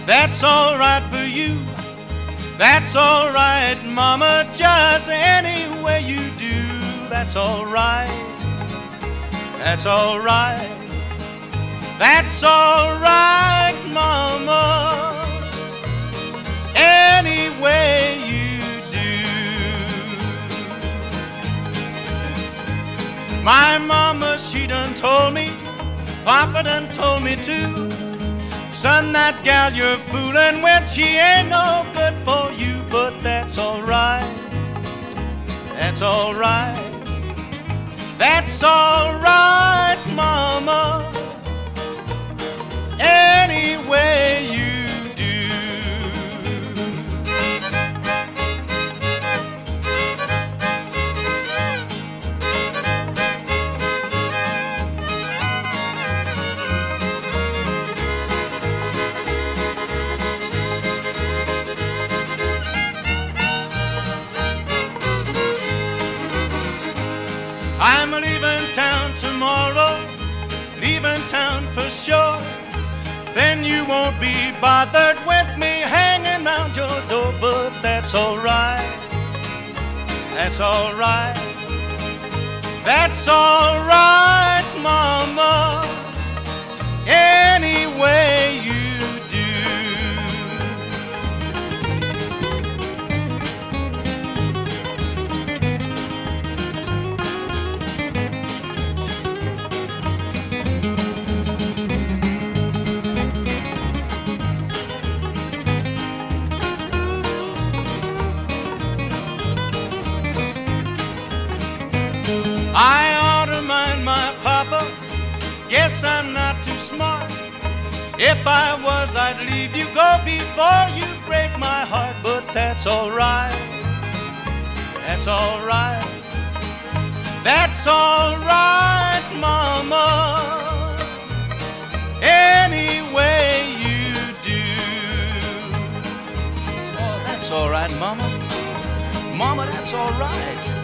That's all right for you. That's all right, Mama, just any way you do. That's all right. That's all right. That's all right, Mama, any way you do. My mama, she done told me, Papa done told me too. Son, that gal you're fooling with, she ain't no good for you. But that's all right. That's all right. That's all right, Mama, any way you do. I'm leaving town tomorrow, leaving town for sure. Then you won't be bothered with me hanging round your door. But that's all right. That's all right. That's all right, Mama, any way you do. I ought to mind my papa, guess I'm not too smart. If I was, I'd leave you go before you break my heart. But that's all right. That's all right. That's all right, Mama, any way you do. Oh, that's all right, Mama. Mama, that's all right.